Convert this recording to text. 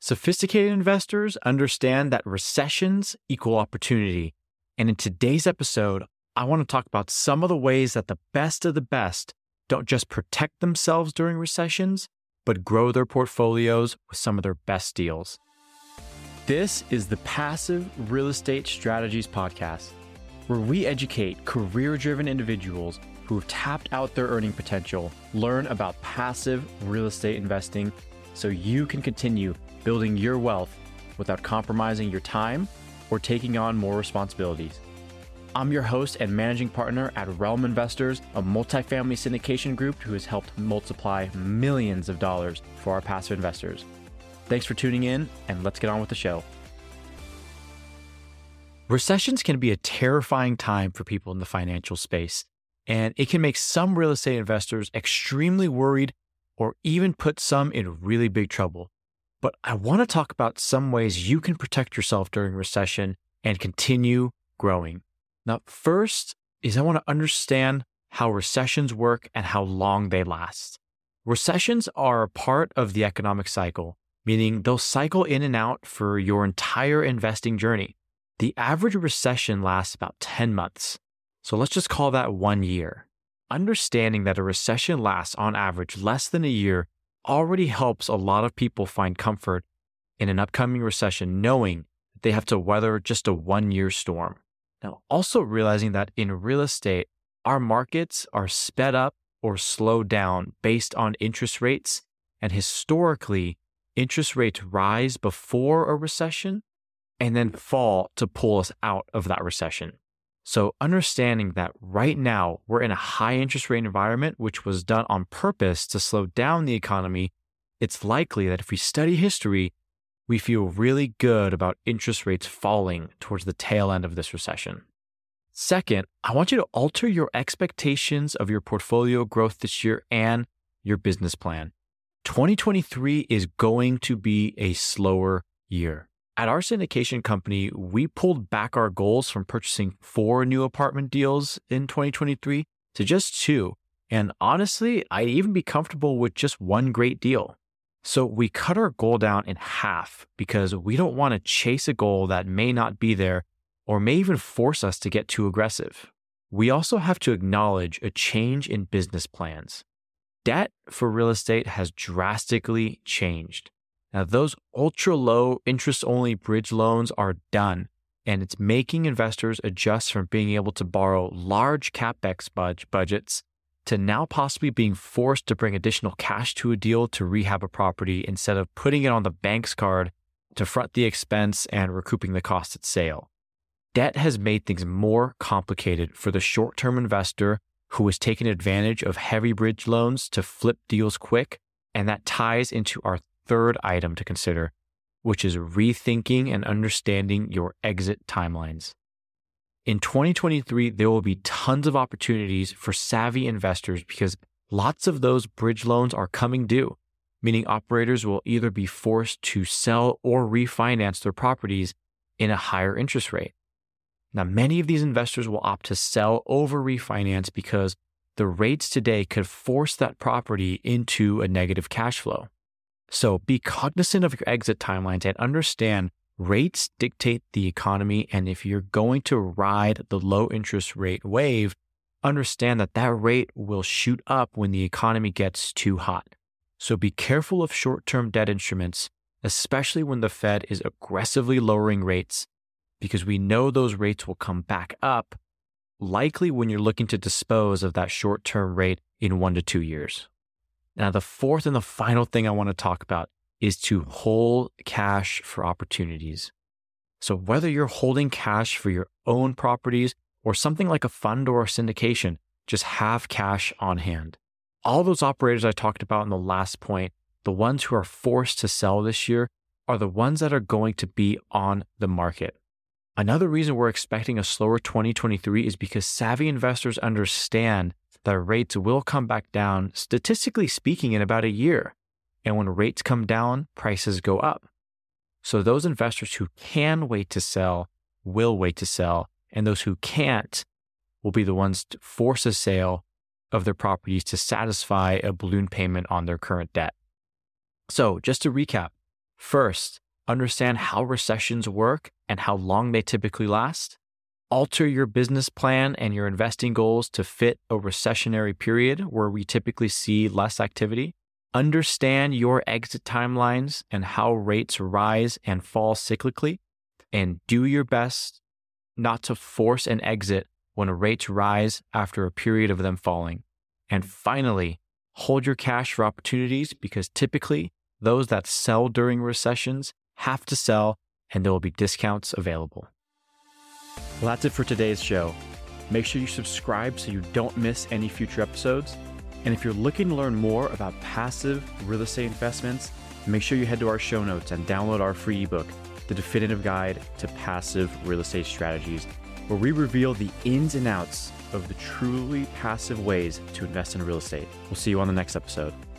Sophisticated investors understand that recessions equal opportunity. And in today's episode, I want to talk about some of the ways that the best of the best don't just protect themselves during recessions, but grow their portfolios with some of their best deals. This is the Passive Real Estate Strategies Podcast, where we educate career-driven individuals who have tapped out their earning potential, learn about passive real estate investing so you can continue building your wealth without compromising your time or taking on more responsibilities. I'm your host and managing partner at Realm Investors, a multifamily syndication group who has helped multiply millions of dollars for our passive investors. Thanks for tuning in, and let's get on with the show. Recessions can be a terrifying time for people in the financial space, and it can make some real estate investors extremely worried or even put some in really big trouble. But I want to talk about some ways you can protect yourself during recession and continue growing. Now, first is I want to understand how recessions work and how long they last. Recessions are a part of the economic cycle, meaning they'll cycle in and out for your entire investing journey. The average recession lasts about 10 months. So let's just call that 1 year. Understanding that a recession lasts on average less than a year already helps a lot of people find comfort in an upcoming recession, knowing that they have to weather just a 1-year storm. Now, also realizing that in real estate, our markets are sped up or slowed down based on interest rates, and historically, interest rates rise before a recession and then fall to pull us out of that recession. So understanding that right now we're in a high interest rate environment, which was done on purpose to slow down the economy, it's likely that if we study history, we feel really good about interest rates falling towards the tail end of this recession. Second, I want you to alter your expectations of your portfolio growth this year and your business plan. 2023 is going to be a slower year. At our syndication company, we pulled back our goals from purchasing 4 new apartment deals in 2023 to just 2. And honestly, I'd even be comfortable with just 1 great deal. So we cut our goal down in half because we don't want to chase a goal that may not be there or may even force us to get too aggressive. We also have to acknowledge a change in business plans. Debt for real estate has drastically changed. Now, those ultra-low interest-only bridge loans are done, and it's making investors adjust from being able to borrow large CapEx budgets to now possibly being forced to bring additional cash to a deal to rehab a property instead of putting it on the bank's card to front the expense and recouping the cost at sale. Debt has made things more complicated for the short-term investor who is taking advantage of heavy bridge loans to flip deals quick, and that ties into our third item to consider, which is rethinking and understanding your exit timelines. In 2023, there will be tons of opportunities for savvy investors because lots of those bridge loans are coming due, meaning operators will either be forced to sell or refinance their properties in a higher interest rate. Now, many of these investors will opt to sell over refinance because the rates today could force that property into a negative cash flow. So be cognizant of your exit timelines and understand rates dictate the economy. And if you're going to ride the low interest rate wave, understand that that rate will shoot up when the economy gets too hot. So be careful of short-term debt instruments, especially when the Fed is aggressively lowering rates, because we know those rates will come back up, likely when you're looking to dispose of that short-term rate in 1 to 2 years. Now, the fourth and the final thing I want to talk about is to hold cash for opportunities. So whether you're holding cash for your own properties or something like a fund or a syndication, just have cash on hand. All those operators I talked about in the last point, the ones who are forced to sell this year, are the ones that are going to be on the market. Another reason we're expecting a slower 2023 is because savvy investors understand that rates will come back down, statistically speaking, in about a year. And when rates come down, prices go up. So those investors who can wait to sell will wait to sell, and those who can't will be the ones to force a sale of their properties to satisfy a balloon payment on their current debt. So just to recap, First, understand how recessions work and how long they typically last. Alter your business plan and your investing goals to fit a recessionary period where we typically see less activity. Understand your exit timelines and how rates rise and fall cyclically, and do your best not to force an exit when rates rise after a period of them falling. And finally, hold your cash for opportunities, because typically those that sell during recessions have to sell, and there will be discounts available. Well, that's it for today's show. Make sure you subscribe so you don't miss any future episodes. And if you're looking to learn more about passive real estate investments, make sure you head to our show notes and download our free ebook, The Definitive Guide to Passive Real Estate Strategies, where we reveal the ins and outs of the truly passive ways to invest in real estate. We'll see you on the next episode.